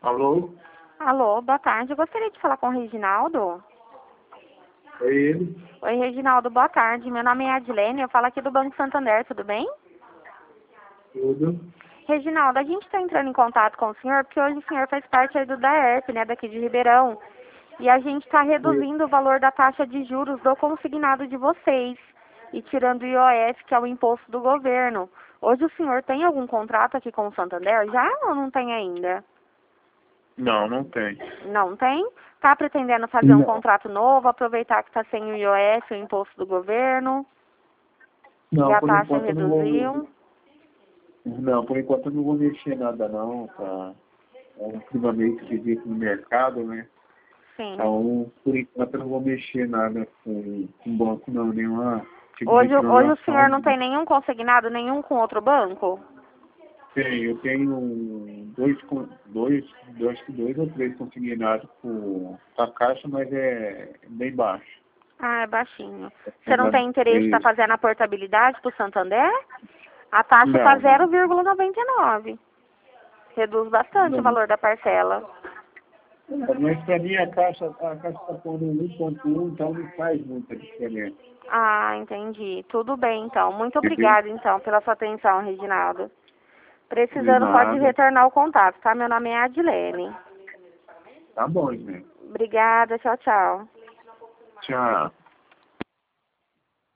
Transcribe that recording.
Alô? Alô, boa tarde. Eu gostaria de falar com o Reginaldo. É ele? Oi, Reginaldo, boa tarde. Meu nome é Adilene, eu falo aqui do Banco Santander, tudo bem? Tudo? Reginaldo, a gente está entrando em contato com o senhor porque hoje o senhor faz parte aí do DAERP, né, daqui de Ribeirão. E a gente está reduzindo o valor da taxa de juros do consignado de vocês e tirando o IOF, que é o imposto do governo. Hoje o senhor tem algum contrato aqui com o Santander já ou não tem ainda? Não, não tem. Não tem? Tá pretendendo fazer um Não. contrato novo, aproveitar que está sem o IOF, o imposto do governo, e Não, a por taxa enquanto eu não vou. reduziu? Não, por enquanto eu não vou mexer nada não, tá? É um clima meio esquisito no mercado, né? Sim. Então, por enquanto eu não vou mexer nada com banco não, nenhuma tipo de Hoje o senhor transação. não tem nenhum consignado, nenhum com outro banco? Eu tenho dois ou três consignados com a caixa, mas é bem baixo. Ah, é baixinho. É Você não tem interesse em estar isso. fazendo a portabilidade para o Santander? A taxa está Não, não. 0,99. Reduz bastante o Não. valor da parcela. Mas para mim a caixa está pondo 1,1, então não faz muita diferença. Ah, entendi. Tudo bem, então. Muito Entendeu? obrigada, então, pela sua atenção, Reginaldo. De Precisando, pode nada. retornar o contato, tá? Meu nome é Adilene. Tá bom, gente. Obrigada, tchau, tchau. Tchau.